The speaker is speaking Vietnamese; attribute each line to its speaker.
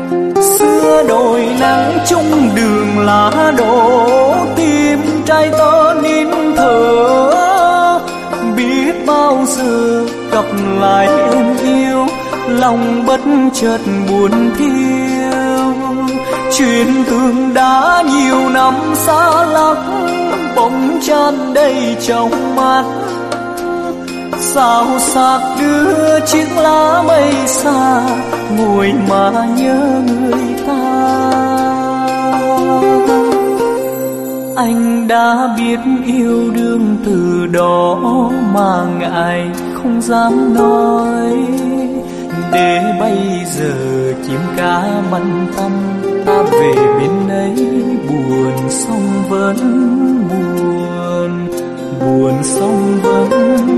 Speaker 1: Xưa đồi nắng chung đường lá đổ, tim trai tơ nín thở. Biết bao giờ gặp lại em yêu, lòng bất chợt buồn thiêu. Chuyện tương đã nhiều năm xa lắc, bỗng chan đầy trong mắt. Sao xác đưa chiếc lá mây xa, ngồi mà nhớ người ta. Anh đã biết yêu đương từ đó mà ngại không dám nói, để bây giờ chim cá băn tâm ta về bên ấy. Buồn xong vẫn buồn, buồn xong vẫn